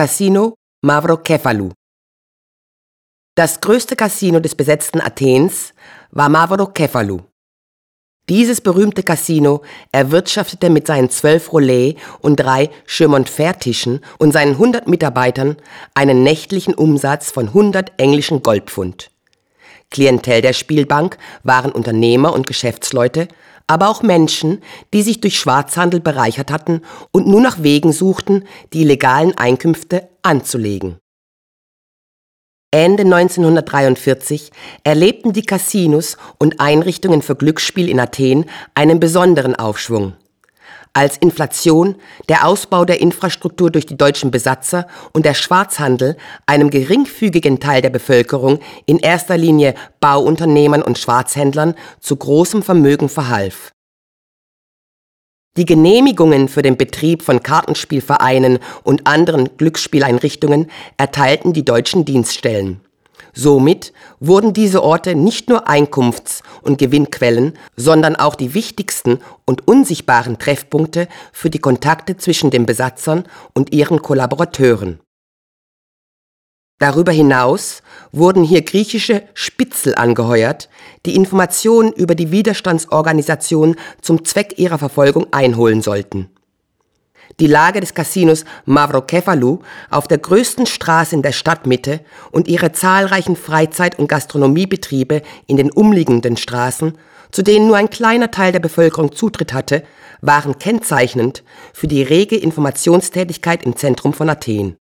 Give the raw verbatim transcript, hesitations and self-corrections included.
Casino Mavrokefalu. Das größte Casino des besetzten Athens war Mavrokefalu. Dieses berühmte Casino erwirtschaftete mit seinen zwölf Roulette und drei Chemin de Fer-Tischen und seinen hundert Mitarbeitern einen nächtlichen Umsatz von hundert englischen Goldpfund. Klientel der Spielbank waren Unternehmer und Geschäftsleute, aber auch Menschen, die sich durch Schwarzhandel bereichert hatten und nur nach Wegen suchten, die illegalen Einkünfte anzulegen. Ende neunzehnhundertdreiundvierzig erlebten die Casinos und Einrichtungen für Glücksspiel in Athen einen besonderen Aufschwung. Als Inflation, der Ausbau der Infrastruktur durch die deutschen Besatzer und der Schwarzhandel einem geringfügigen Teil der Bevölkerung, in erster Linie Bauunternehmern und Schwarzhändlern, zu großem Vermögen verhalf. Die Genehmigungen für den Betrieb von Kartenspielvereinen und anderen Glücksspieleinrichtungen erteilten die deutschen Dienststellen. Somit wurden diese Orte nicht nur Einkunfts- und Gewinnquellen, sondern auch die wichtigsten und unsichtbaren Treffpunkte für die Kontakte zwischen den Besatzern und ihren Kollaborateuren. Darüber hinaus wurden hier griechische Spitzel angeheuert, die Informationen über die Widerstandsorganisationen zum Zweck ihrer Verfolgung einholen sollten. Die Lage des Casinos Mavrokefalu auf der größten Straße in der Stadtmitte und ihre zahlreichen Freizeit- und Gastronomiebetriebe in den umliegenden Straßen, zu denen nur ein kleiner Teil der Bevölkerung Zutritt hatte, waren kennzeichnend für die rege Informationstätigkeit im Zentrum von Athen.